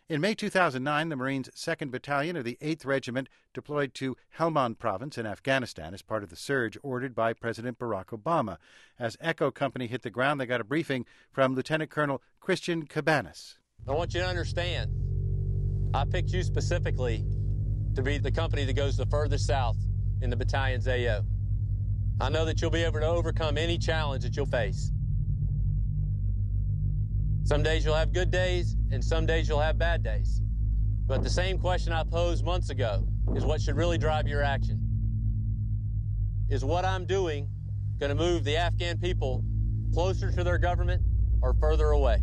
In May 2009, the Marines' 2nd Battalion of the 8th Regiment deployed to Helmand Province in Afghanistan as part of the surge ordered by President Barack Obama. As Echo Company hit the ground, they got a briefing from Lieutenant Colonel Christian Cabanas. I want you to understand, I picked you specifically to be the company that goes the furthest south in the battalion's AO. I know that you'll be able to overcome any challenge that you'll face. Some days you'll have good days, and some days you'll have bad days. But the same question I posed months ago is what should really drive your action. Is what I'm doing going to move the Afghan people closer to their government or further away?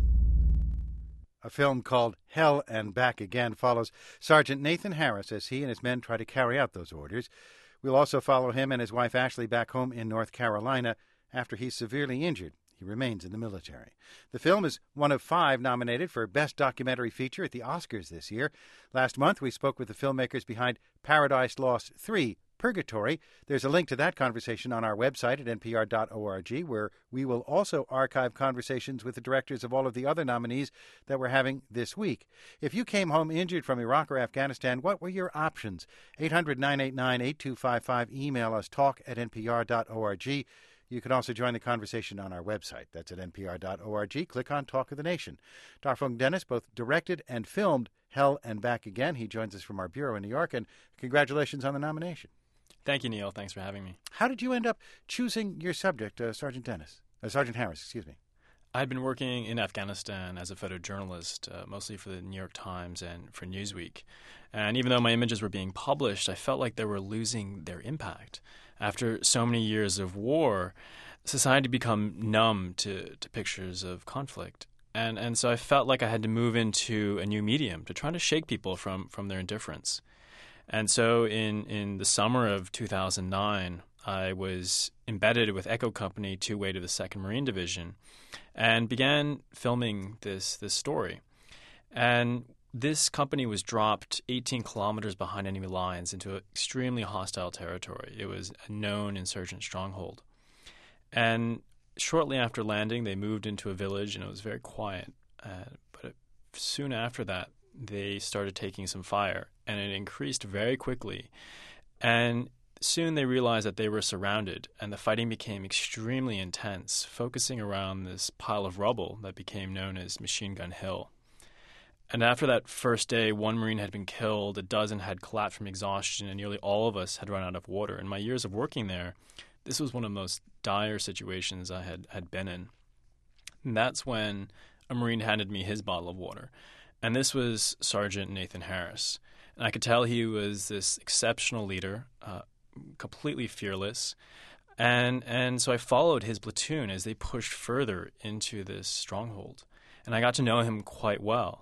A film called Hell and Back Again follows Sergeant Nathan Harris as he and his men try to carry out those orders. We'll also follow him and his wife Ashley back home in North Carolina after he's severely injured. He remains in the military. The film is one of 5 nominated for Best Documentary Feature at the Oscars this year. Last month, we spoke with the filmmakers behind Paradise Lost 3, Purgatory. There's a link to that conversation on our website at npr.org, where we will also archive conversations with the directors of all of the other nominees that we're having this week. If you came home injured from Iraq or Afghanistan, what were your options? 800-989-8255. Email us, talk@npr.org. You can also join the conversation on our website. That's at npr.org. Click on Talk of the Nation. Darfung Dennis both directed and filmed Hell and Back Again. He joins us from our bureau in New York, and congratulations on the nomination. Thank you, Neil. Thanks for having me. How did you end up choosing your subject, Sergeant Harris, excuse me? I'd been working in Afghanistan as a photojournalist, mostly for the New York Times and for Newsweek. And even though my images were being published, I felt like they were losing their impact. After so many years of war, society had become numb to pictures of conflict. And so I felt like I had to move into a new medium to try to shake people from their indifference. And so in the summer of 2009, I was embedded with Echo Company 2A to the 2nd Marine Division and began filming this story. And this company was dropped 18 kilometers behind enemy lines into an extremely hostile territory. It was a known insurgent stronghold. And shortly after landing, they moved into a village, and it was very quiet. But soon after that, they started taking some fire, and it increased very quickly. And soon they realized that they were surrounded, and the fighting became extremely intense, focusing around this pile of rubble that became known as Machine Gun Hill. And after that first day, 1 Marine had been killed, a dozen had collapsed from exhaustion, and nearly all of us had run out of water. In my years of working there, this was one of the most dire situations I had been in. And that's when a Marine handed me his bottle of water. And this was Sergeant Nathan Harris. And I could tell he was this exceptional leader, completely fearless. And so I followed his platoon as they pushed further into this stronghold. And I got to know him quite well.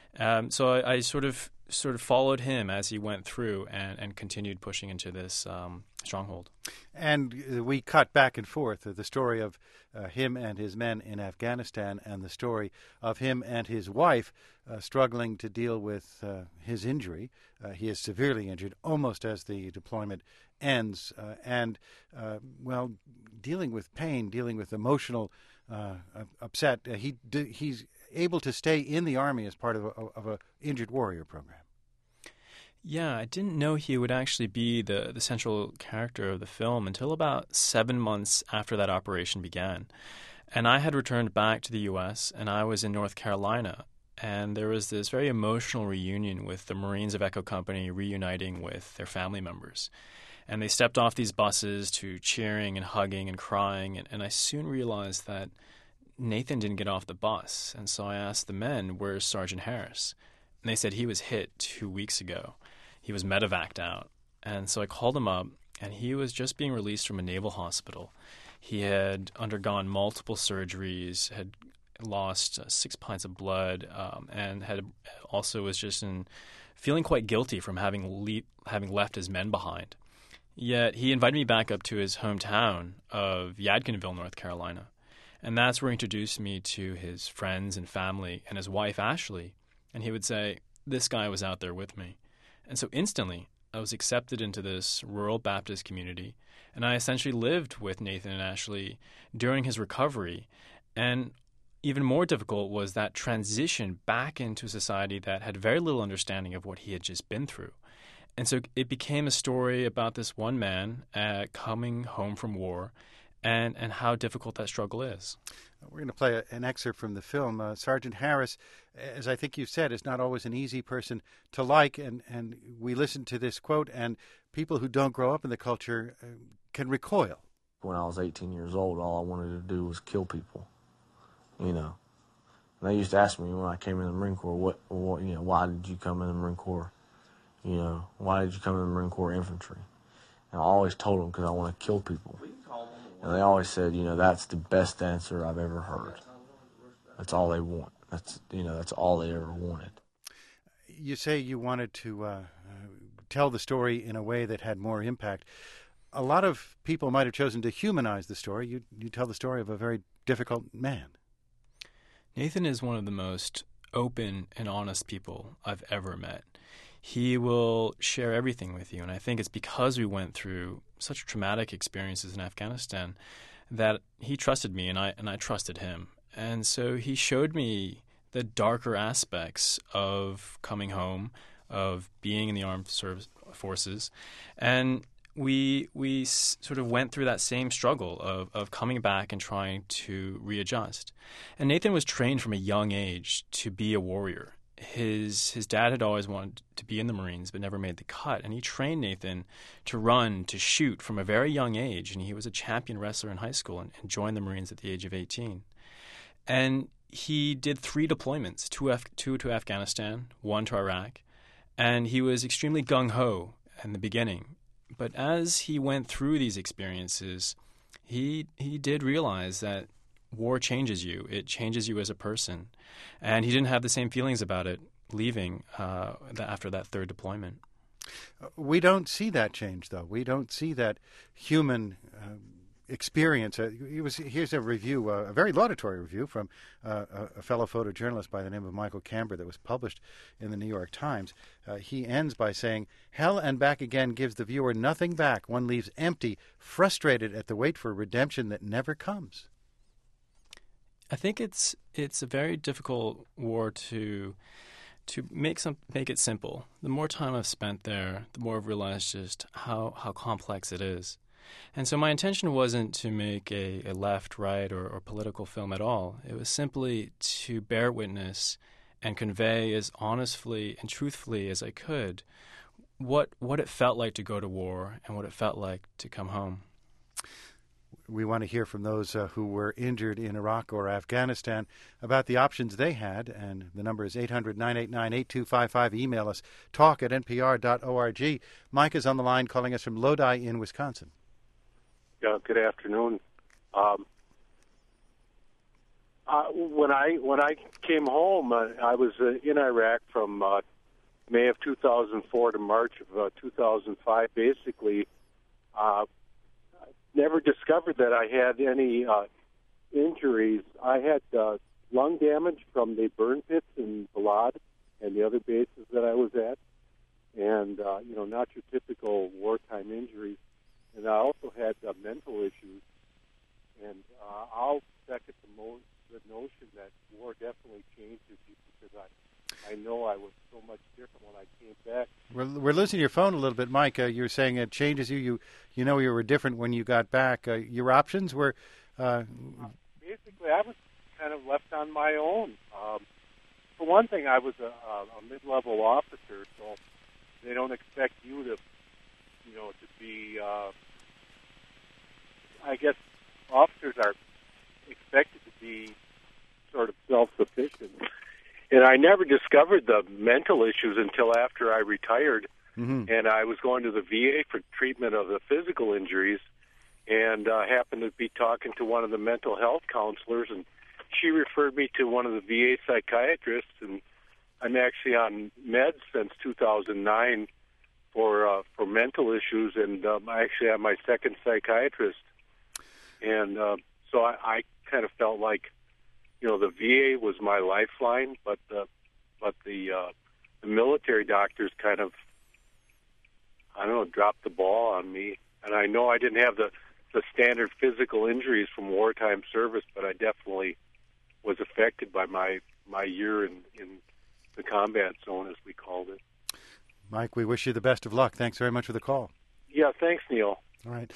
So I sort of followed him as he went through and continued pushing into this stronghold. And we cut back and forth the story of him and his men in Afghanistan and the story of him and his wife struggling to deal with his injury. He is severely injured almost as the deployment ends. Dealing with pain, dealing with emotional upset. He's able to stay in the Army as part of a injured warrior program. Yeah, I didn't know he would actually be the central character of the film until about 7 months after that operation began. And I had returned back to the U.S., and I was in North Carolina. And there was this very emotional reunion with the Marines of Echo Company reuniting with their family members. And they stepped off these buses to cheering and hugging and crying. And I soon realized that Nathan didn't get off the bus. And so I asked the men, where's Sergeant Harris? And they said he was hit 2 weeks ago. He was medevaced out. And so I called him up, and he was just being released from a naval hospital. He had undergone multiple surgeries, had lost 6 pints of blood, and had also was just feeling quite guilty from having left his men behind. Yet he invited me back up to his hometown of Yadkinville, North Carolina. And that's where he introduced me to his friends and family and his wife, Ashley. And he would say, this guy was out there with me. And so instantly, I was accepted into this rural Baptist community. And I essentially lived with Nathan and Ashley during his recovery. And even more difficult was that transition back into a society that had very little understanding of what he had just been through. And so it became a story about this one man coming home from war and how difficult that struggle is. We're going to play an excerpt from the film. Sergeant Harris, as I think you said, is not always an easy person to like, and we listen to this quote, and people who don't grow up in the culture can recoil. When I was 18 years old, all I wanted to do was kill people, you know. And they used to ask me when I came in the Marine Corps, why did you come in the Marine Corps? You know, why did you come in the Marine Corps infantry? And I always told them because I want to kill people. And they always said, that's the best answer I've ever heard. That's all they want. That's all they ever wanted. You say you wanted to tell the story in a way that had more impact. A lot of people might have chosen to humanize the story. You tell the story of a very difficult man. Nathan is one of the most open and honest people I've ever met. He will share everything with you, and I think it's because we went through such traumatic experiences in Afghanistan that he trusted me and I trusted him. And so he showed me the darker aspects of coming home, of being in the armed forces, and we sort of went through that same struggle of coming back and trying to readjust. And Nathan was trained from a young age to be a warrior. His dad had always wanted to be in the Marines but never made the cut, and he trained Nathan to run, to shoot from a very young age, and he was a champion wrestler in high school and joined the Marines at the age of 18. And he did 3 deployments, two to Afghanistan, 1 to Iraq, and he was extremely gung-ho in the beginning. But as he went through these experiences, he did realize that war changes you. It changes you as a person. And he didn't have the same feelings about it leaving after that 3rd deployment. We don't see that change, though. We don't see that human experience. Here's a review, a very laudatory review from a fellow photojournalist by the name of Michael Camber that was published in the New York Times. He ends by saying, "Hell and Back Again gives the viewer nothing back. One leaves empty, frustrated at the wait for redemption that never comes." I think it's a very difficult war to make it simple. The more time I've spent there, the more I've realized just how complex it is. And so my intention wasn't to make a left, right, or political film at all. It was simply to bear witness and convey as honestly and truthfully as I could what it felt like to go to war and what it felt like to come home. We want to hear from those who were injured in Iraq or Afghanistan about the options they had, and the number is 800-989-8255. Email us, talk@npr.org. Mike is on the line calling us from Lodi in Wisconsin. Good afternoon. When I came home, I was in Iraq from May of 2004 to March of 2005, basically. Never discovered that I had any injuries. I had lung damage from the burn pits in Balad and the other bases that I was at, and not your typical wartime injuries. And I also had mental issues. And I'll second the notion that war definitely changes you, because I know I was so much different when I came back. We're losing your phone a little bit, Mike. You're saying it changes you. You know you were different when you got back. Your options were... Basically, I was kind of left on my own. For one thing, I was a mid-level officer, so they don't expect you to be... I guess officers are expected to be sort of self-sufficient. And I never discovered the mental issues until after I retired. Mm-hmm. And I was going to the VA for treatment of the physical injuries, and happened to be talking to one of the mental health counselors, and she referred me to one of the VA psychiatrists, and I'm actually on meds since 2009 for mental issues, and I actually have my 2nd psychiatrist. And so I kind of felt like, the VA was my lifeline, but the military doctors kind of, dropped the ball on me. And I know I didn't have the standard physical injuries from wartime service, but I definitely was affected by my year in the combat zone, as we called it. Mike, we wish you the best of luck. Thanks very much for the call. Yeah, thanks, Neil. All right.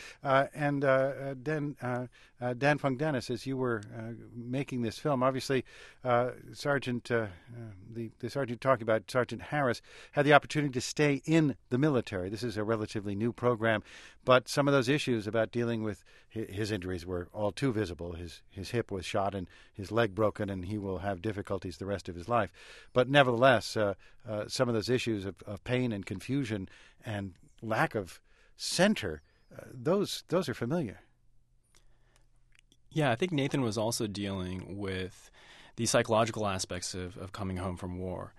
Dan Funk Dennis, as you were making this film, obviously Sergeant, the sergeant talking about, Sergeant Harris, had the opportunity to stay in the military. This is a relatively new program, but some of those issues about dealing with his injuries were all too visible. His hip was shot and his leg broken, and he will have difficulties the rest of his life. But nevertheless, some of those issues of pain and confusion and lack of center, those are familiar. Yeah, I think Nathan was also dealing with the psychological aspects of coming home from war.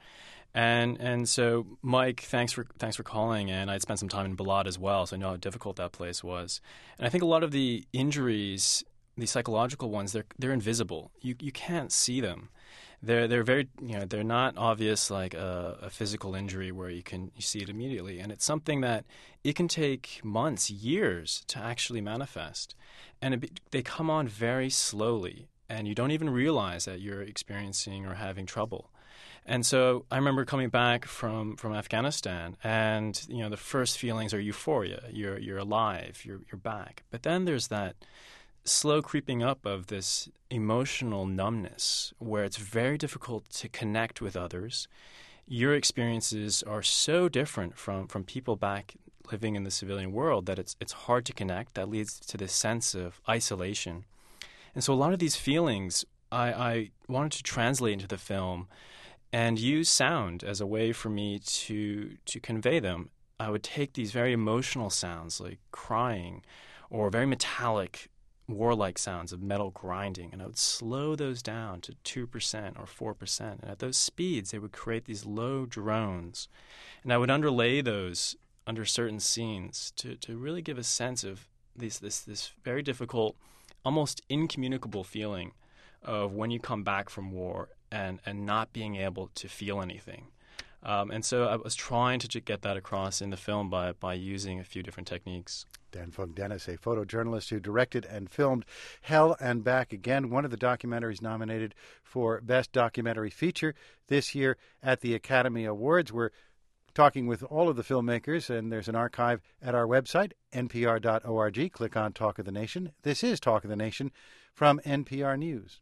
And so, Mike, thanks for calling. And I'd spent some time in Balad as well, so I know how difficult that place was. And I think a lot of the injuries, the psychological ones, they're invisible. You can't see them. They're very, they're not obvious like a physical injury where you see it immediately. And it's something that it can take months, years to actually manifest. And they come on very slowly, and you don't even realize that you're experiencing or having trouble. And so I remember coming back from Afghanistan, and the first feelings are euphoria. You're alive, you're back. But then there's that slow creeping up of this emotional numbness where it's very difficult to connect with others. Your experiences are so different from people back living in the civilian world that it's hard to connect. That leads to this sense of isolation. And so a lot of these feelings I wanted to translate into the film and use sound as a way for me to convey them. I would take these very emotional sounds like crying or very metallic warlike sounds of metal grinding, and I would slow those down to 2% or 4%. And at those speeds, they would create these low drones. And I would underlay those under certain scenes to really give a sense of this very difficult, almost incommunicable feeling of when you come back from war and not being able to feel anything. And so I was trying to get that across in the film by using a few different techniques. Dan Funk Dennis, a photojournalist who directed and filmed Hell and Back Again, one of the documentaries nominated for Best Documentary Feature this year at the Academy Awards. We're talking with all of the filmmakers, and there's an archive at our website, npr.org. Click on Talk of the Nation. This is Talk of the Nation from NPR News.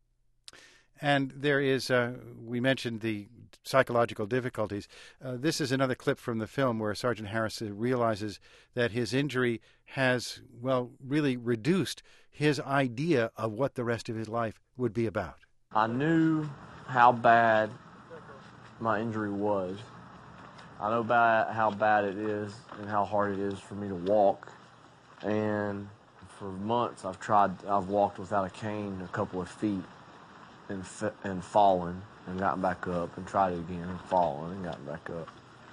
And there is, we mentioned the psychological difficulties. This is another clip from the film where Sergeant Harris realizes that his injury has, really reduced his idea of what the rest of his life would be about. I knew how bad my injury was. I know how bad it is and how hard it is for me to walk. And for months I've walked without a cane a couple of feet. And fallen and gotten back up and tried it again and fallen and gotten back up.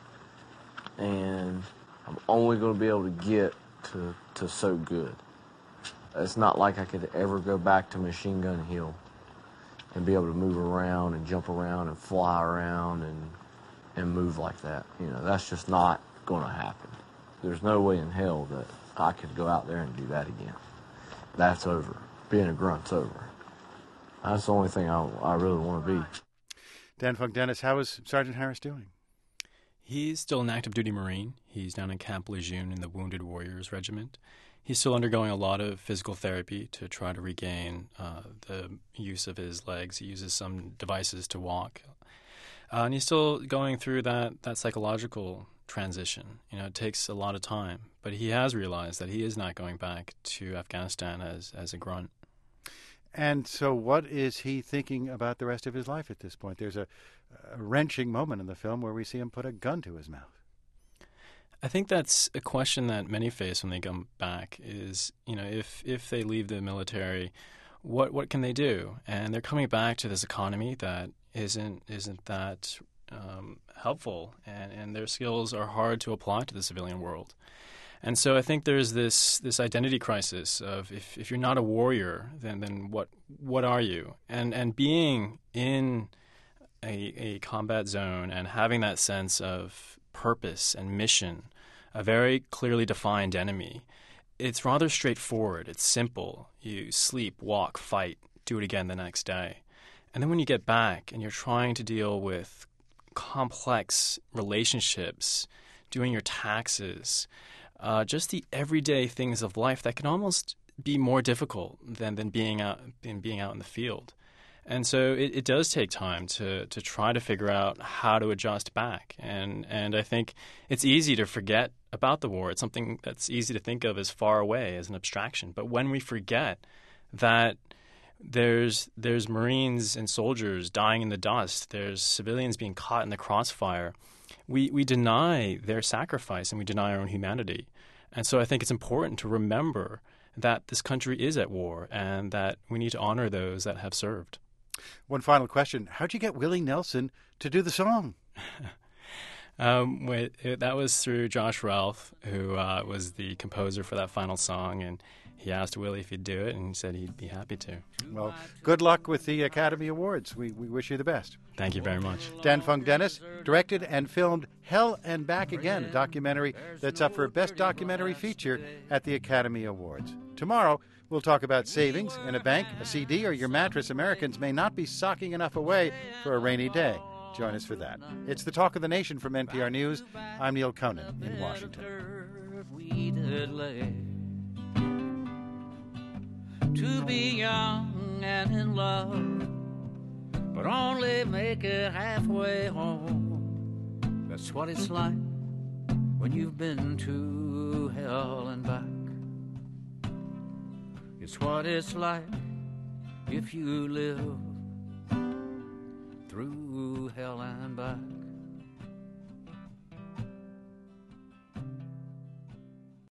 And I'm only going to be able to get to so good. It's not like I could ever go back to Machine Gun Hill and be able to move around and jump around and fly around and move like that. That's just not going to happen. There's no way in hell that I could go out there and do that again. That's over. Being a grunt's over. That's the only thing I really want to be. Dan Funk Dennis, how is Sergeant Harris doing? He's still an active duty Marine. He's down in Camp Lejeune in the Wounded Warriors Regiment. He's still undergoing a lot of physical therapy to try to regain the use of his legs. He uses some devices to walk. And he's still going through that psychological transition. It takes a lot of time. But he has realized that he is not going back to Afghanistan as a grunt. And so what is he thinking about the rest of his life at this point? There's a wrenching moment in the film where we see him put a gun to his mouth. I think that's a question that many face when they come back is, if they leave the military, what can they do? And they're coming back to this economy that isn't that helpful, and their skills are hard to apply to the civilian world. And so I think there's this identity crisis of if you're not a warrior, then what are you? And being in a combat zone and having that sense of purpose and mission, a very clearly defined enemy, it's rather straightforward. It's simple. You sleep, walk, fight, do it again the next day. And then when you get back and you're trying to deal with complex relationships, doing your taxes, just the everyday things of life that can almost be more difficult than being out in the field. And so it does take time to try to figure out how to adjust back. And I think it's easy to forget about the war. It's something that's easy to think of as far away, as an abstraction. But when we forget that there's Marines and soldiers dying in the dust, there's civilians being caught in the crossfire, we deny their sacrifice and we deny our own humanity. And so I think it's important to remember that this country is at war and that we need to honor those that have served. One final question. How'd you get Willie Nelson to do the song? That was through Josh Ralph, who was the composer for that final song, and he asked Willie if he'd do it, and he said he'd be happy to. Well, good luck with the Academy Awards. We wish you the best. Thank you very much. Dan Fung Dennis directed and filmed Hell and Back Again, a documentary that's up for Best Documentary Feature at the Academy Awards. Tomorrow, we'll talk about savings in a bank, a CD, or your mattress Americans may not be socking enough away for a rainy day. Join us for that. It's the Talk of the Nation from NPR News. I'm Neil Conan in Washington. To be young and in love, but only make it halfway home. That's what it's like when you've been to hell and back. It's what it's like if you live through hell and back.